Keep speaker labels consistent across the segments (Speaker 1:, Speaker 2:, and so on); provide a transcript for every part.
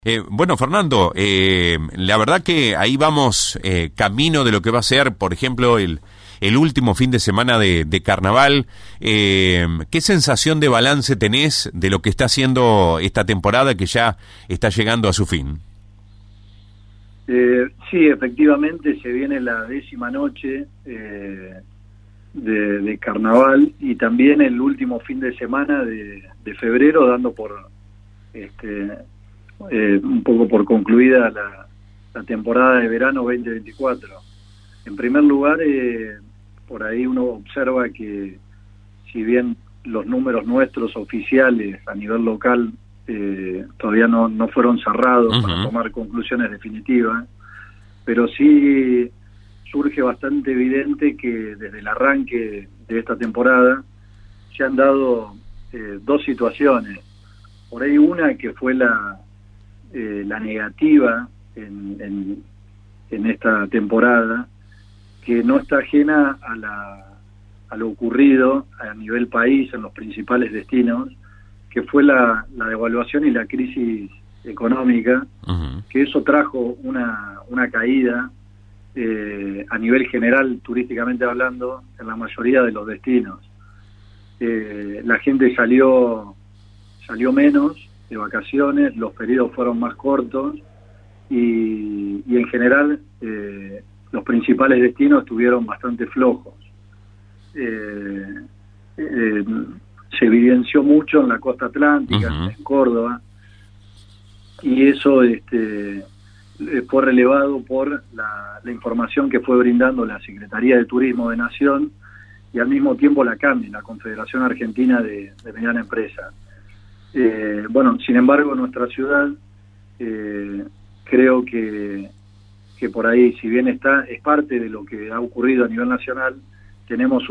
Speaker 1: Bueno, Fernando, la verdad que ahí vamos camino de lo que va a ser, por ejemplo, el último fin de semana de carnaval. ¿Qué sensación de balance tenés de lo que está haciendo esta temporada que ya está llegando a su fin?
Speaker 2: Sí, efectivamente se viene la 10ª noche de carnaval y también el último fin de semana de febrero, dando por un poco por concluida la temporada de verano 2024. En primer lugar, por ahí uno observa que si bien los números nuestros oficiales a nivel local todavía no fueron cerrados para tomar conclusiones definitivas, pero sí surge bastante evidente que desde el arranque de esta temporada se han dado dos situaciones. Por ahí una que fue la negativa en esta temporada, que no está ajena a lo ocurrido a nivel país en los principales destinos, que fue la devaluación y la crisis económica, que eso trajo una caída a nivel general, turísticamente hablando, en la mayoría de los destinos. La gente salió menos de vacaciones, los periodos fueron más cortos y en general los principales destinos estuvieron bastante flojos. Se evidenció mucho en la costa atlántica, en Córdoba, y eso fue relevado por la información que fue brindando la Secretaría de Turismo de Nación y al mismo tiempo la CAMI, la Confederación Argentina de Mediana Empresa. Bueno, sin embargo, nuestra ciudad creo que por ahí, si bien es parte de lo que ha ocurrido a nivel nacional, tenemos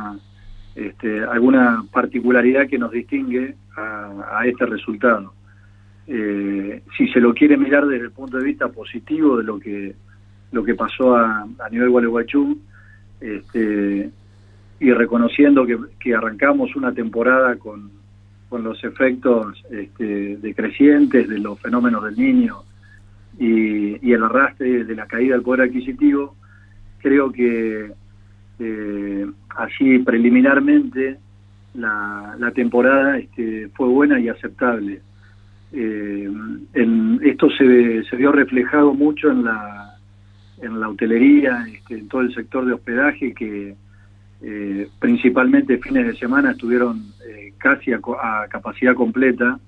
Speaker 2: alguna particularidad que nos distingue a este resultado. Si se lo quiere mirar desde el punto de vista positivo de lo que pasó a nivel Gualeguaychú, y reconociendo que arrancamos una temporada con los efectos decrecientes de los fenómenos del Niño y el arrastre de la caída del poder adquisitivo, creo que así preliminarmente la temporada fue buena y aceptable. Esto se vio reflejado mucho en la hotelería, en todo el sector de hospedaje, que principalmente fines de semana estuvieron casi a capacidad completa.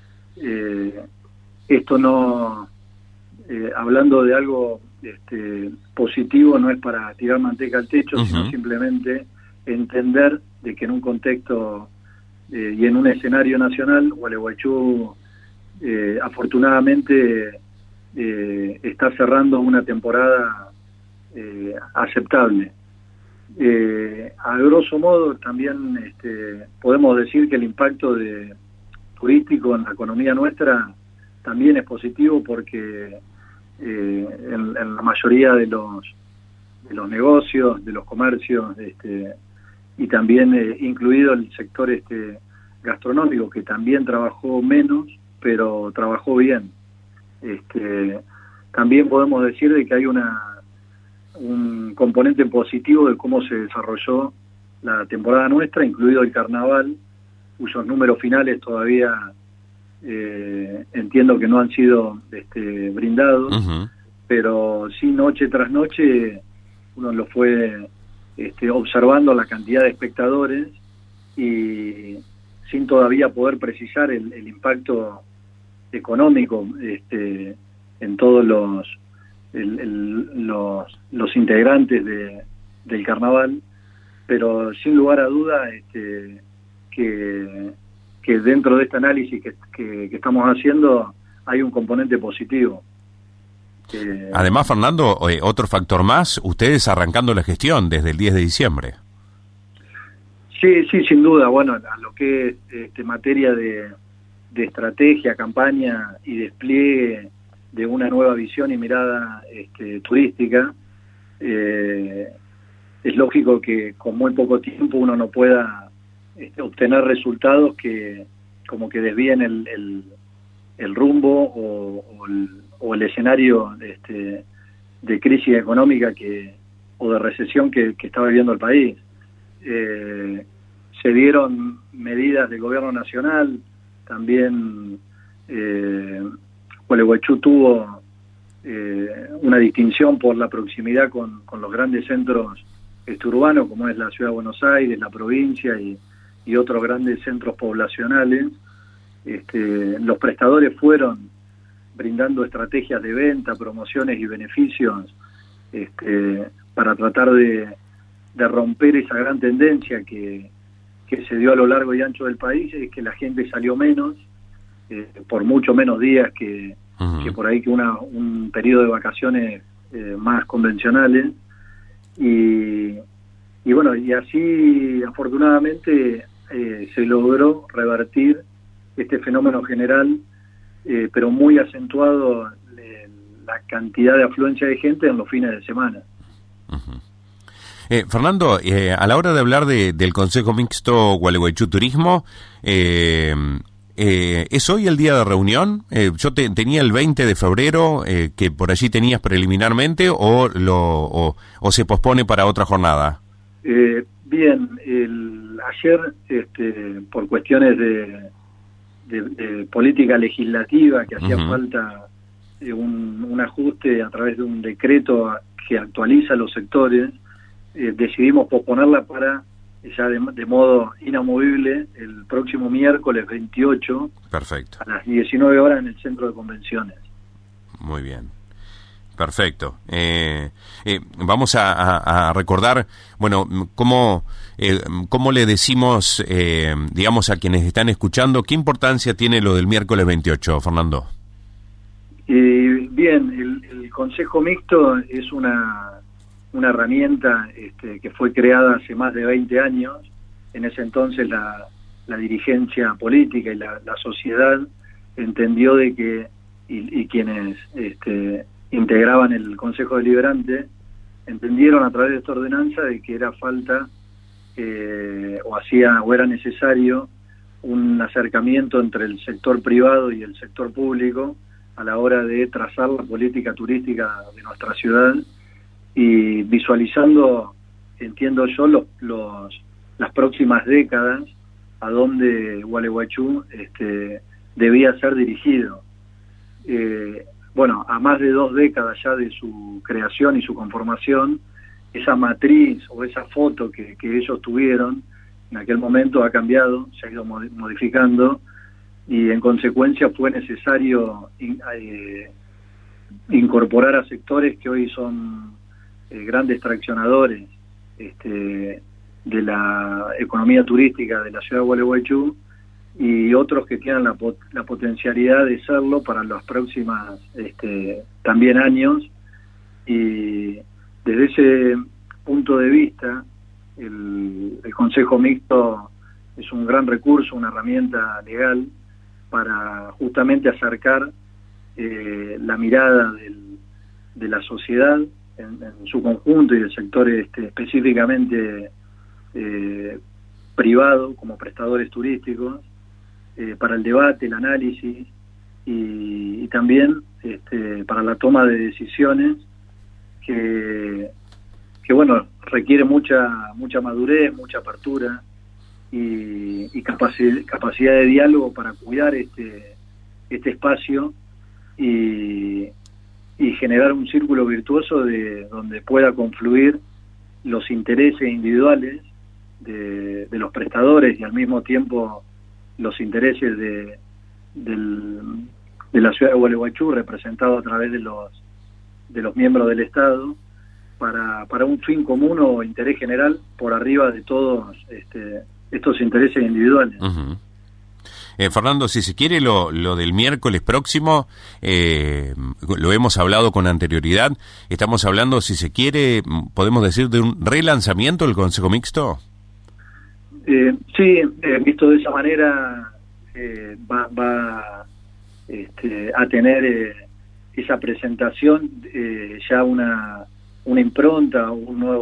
Speaker 2: Esto no, hablando de algo positivo, no es para tirar manteca al techo, sino simplemente entender de que en un contexto y en un escenario nacional, Gualeguaychú afortunadamente está cerrando una temporada aceptable. A grosso modo también podemos decir que el impacto turístico en la economía nuestra también es positivo, porque en la mayoría de los negocios, de los comercios, y también incluido el sector gastronómico, que también trabajó menos pero trabajó bien. También podemos decir de que hay un componente positivo de cómo se desarrolló la temporada nuestra, incluido el carnaval, cuyos números finales todavía entiendo que no han sido brindados, pero sí, noche tras noche uno lo fue observando la cantidad de espectadores y sin todavía poder precisar el impacto económico en todos los integrantes del carnaval, pero sin lugar a duda que dentro de este análisis que estamos haciendo hay un componente positivo.
Speaker 1: Además, Fernando, otro factor más, ustedes arrancando la gestión desde el 10 de diciembre.
Speaker 2: Sí, sin duda. Bueno, a lo que es materia de estrategia, campaña y despliegue de una nueva visión y mirada turística, es lógico que con muy poco tiempo uno no pueda obtener resultados que como que desvíen el rumbo o el escenario de crisis económica o de recesión que estaba viviendo el país. Se dieron medidas del gobierno nacional, también Gualeguaychú tuvo una distinción por la proximidad con los grandes centros urbanos, como es la Ciudad de Buenos Aires, la provincia y otros grandes centros poblacionales. Los prestadores fueron brindando estrategias de venta, promociones y beneficios para tratar de romper esa gran tendencia que se dio a lo largo y ancho del país, es que la gente salió menos, por mucho menos días que por ahí que un periodo de vacaciones más convencionales. Y bueno, y así afortunadamente se logró revertir este fenómeno general, pero muy acentuado la cantidad de afluencia de gente en los fines de semana.
Speaker 1: Fernando, a la hora de hablar del Consejo Mixto Gualeguaychú Turismo, ¿es hoy el día de reunión? Yo tenía el 20 de febrero, que por allí tenías preliminarmente, o se pospone para otra jornada.
Speaker 2: Bien, ayer, por cuestiones de política legislativa, que hacía falta un ajuste a través de un decreto que actualiza los sectores, decidimos posponerla para ya de modo inamovible el próximo miércoles 28.
Speaker 1: Perfecto. A
Speaker 2: las 19 horas en el centro de convenciones.
Speaker 1: Muy bien. Perfecto. Vamos a recordar, bueno, cómo le decimos, digamos, a quienes están escuchando, ¿qué importancia tiene lo del miércoles 28, Fernando?
Speaker 2: Bien, el Consejo Mixto es una herramienta que fue creada hace más de 20 años. En ese entonces la dirigencia política y la sociedad entendió de que, y quienes integraban el Consejo Deliberante, entendieron a través de esta ordenanza de que era falta o era necesario un acercamiento entre el sector privado y el sector público a la hora de trazar la política turística de nuestra ciudad, y visualizando, entiendo yo, las próximas décadas a donde Gualeguaychú debía ser dirigido. Bueno, a más de 2 décadas ya de su creación y su conformación, esa matriz o esa foto que ellos tuvieron en aquel momento ha cambiado, se ha ido modificando, y en consecuencia fue necesario incorporar a sectores que hoy son grandes traccionadores de la economía turística de la ciudad de Gualeguaychú, y otros que tienen la potencialidad de serlo para los próximos también años. Y desde ese punto de vista, el Consejo Mixto es un gran recurso, una herramienta legal para justamente acercar la mirada de la sociedad en su conjunto y del sector específicamente privado como prestadores turísticos, para el debate, el análisis y también para la toma de decisiones que bueno, requiere mucha madurez, mucha apertura y capacidad de diálogo para cuidar este espacio y generar un círculo virtuoso donde pueda confluir los intereses individuales de los prestadores y al mismo tiempo los intereses de la ciudad de Gualeguaychú, representado a través de los miembros del Estado, para un fin común o interés general por arriba de todos estos intereses individuales.
Speaker 1: Fernando, si se quiere, lo del miércoles próximo, lo hemos hablado con anterioridad, estamos hablando, si se quiere, podemos decir, de un relanzamiento del Consejo Mixto.
Speaker 2: Sí, visto de esa manera, va a tener esa presentación, ya una impronta,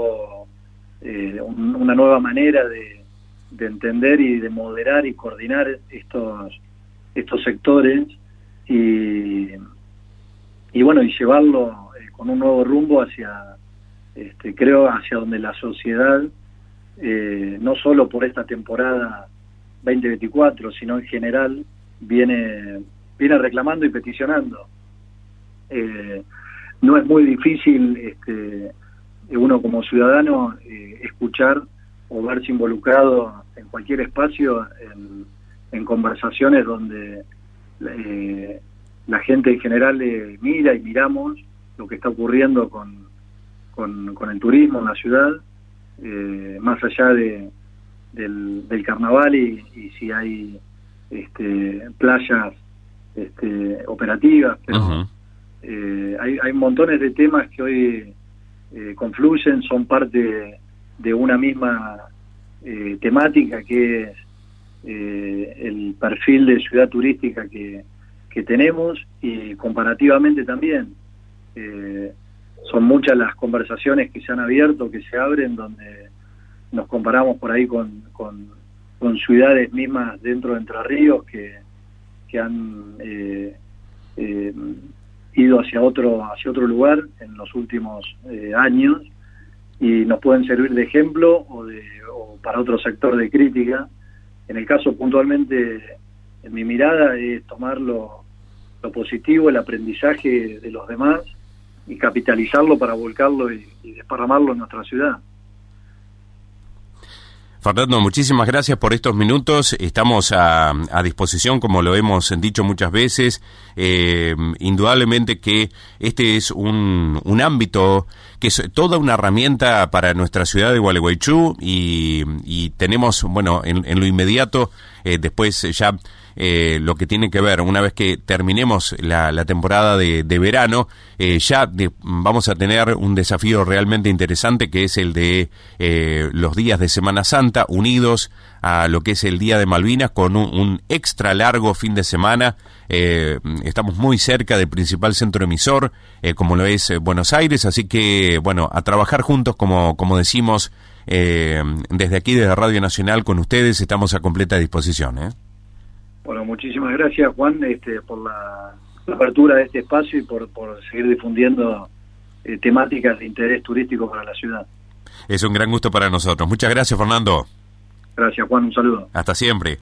Speaker 2: una nueva manera de entender y de moderar y coordinar estos sectores y bueno, y llevarlo con un nuevo rumbo hacia, creo, hacia donde la sociedad, no solo por esta temporada 2024, sino en general, viene reclamando y peticionando. No es muy difícil uno como ciudadano escuchar o verse involucrado en cualquier espacio en conversaciones donde la gente en general mira y miramos lo que está ocurriendo con el turismo en la ciudad, más allá del carnaval y si hay playas operativas, pero hay montones de temas que hoy confluyen, son parte de una misma temática, que es el perfil de ciudad turística que tenemos, y comparativamente también son muchas las conversaciones que se han abierto, que se abren, donde nos comparamos por ahí con ciudades mismas dentro de Entre Ríos que han ido hacia otro lugar en los últimos años, y nos pueden servir de ejemplo o para otro sector de crítica. En el caso puntualmente, en mi mirada, es tomar lo positivo, el aprendizaje de los demás, y capitalizarlo para volcarlo y desparramarlo en nuestra ciudad.
Speaker 1: Fernando, muchísimas gracias por estos minutos. Estamos a disposición, como lo hemos dicho muchas veces. Indudablemente que este es un ámbito que es toda una herramienta para nuestra ciudad de Gualeguaychú, y tenemos, bueno, en lo inmediato, después ya lo que tiene que ver, una vez que terminemos la temporada de verano, vamos a tener un desafío realmente interesante, que es el de los días de Semana Santa, unidos a lo que es el Día de Malvinas, con un extra largo fin de semana. Estamos muy cerca del principal centro emisor, como lo es Buenos Aires, así que, bueno, a trabajar juntos, como decimos, desde aquí, desde Radio Nacional, con ustedes, estamos a completa disposición.
Speaker 2: Bueno, muchísimas gracias, Juan, por la apertura de este espacio y por seguir difundiendo temáticas de interés turístico para la ciudad.
Speaker 1: Es un gran gusto para nosotros. Muchas gracias, Fernando.
Speaker 2: Gracias, Juan, un saludo.
Speaker 1: Hasta siempre.